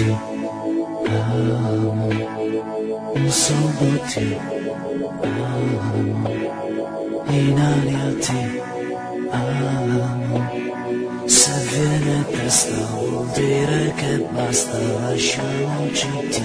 ti amo, solo ti amo, in aria ti amo. Se viene testa vuol dire che basta, lasciamoci, ti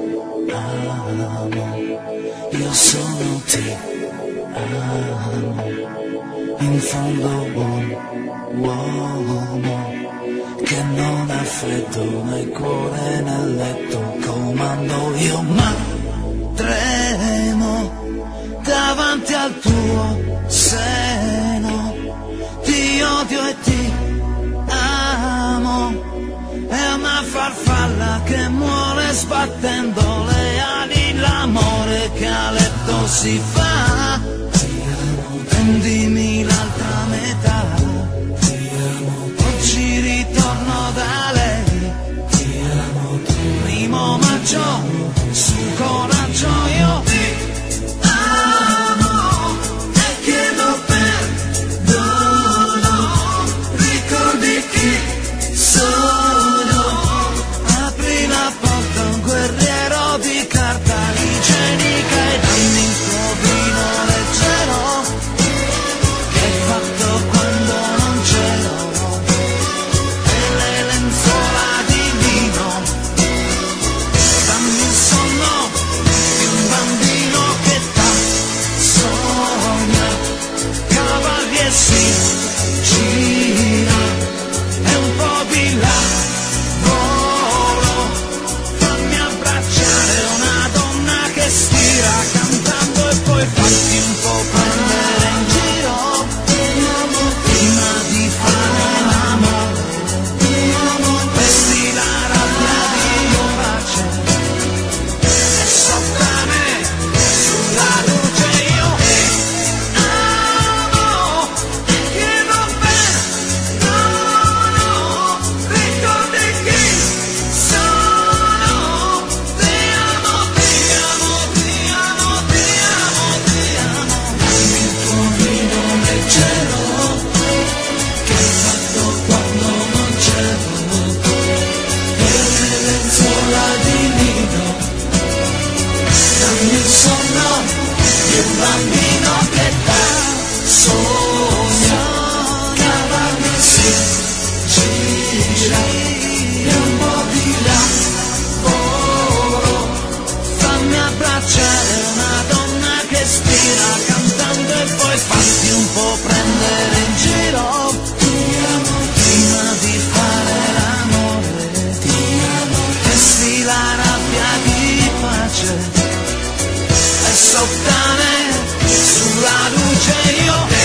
amo, io sono ti amo, in fondo buon uomo che non ha freddo nel cuore nel letto, comando io ma tremo davanti al tuo seno, ti odio e ti amo, è una farfalla che muore sbattendo le ali, l'amore che a letto si fa, prendimi l'altra metà, oggi ritorno da lei, primo maggio, su coraggio io ti amo e chiedo perdono, ricordi chi sono, apri la porta a un guerriero di carta igienica e dammi il tuo vino leggero che hai fatto quando non c'ero, e le lenzuola di lino, dammi il sonno di un bambino che t'ha sogna, cavalli e si gira e un po' di lavoro, fammi abbracciare una donna che stira cantando e poi fatti un po' prendere in giro, prima di fare l'amore, vesti la rabbia di pace e sottane sulla luce io ti amo e chiedo perdono, ricordi chi sono, ti amo, ti amo, ti amo, ti amo, ti amo, dammi il tuo vino leggero che hai fatto quando non c'ero, e le lenzuola di lino, dammi il sonno di un bambino che t'ha sogna, cavalli si gira e un po' di lavoro, fammi abbracciare una donna che stira cantando e poi fatti un po' prendere in giro, prima di fare l'amore, vesti la rabbia di pace e sottane sulla luce io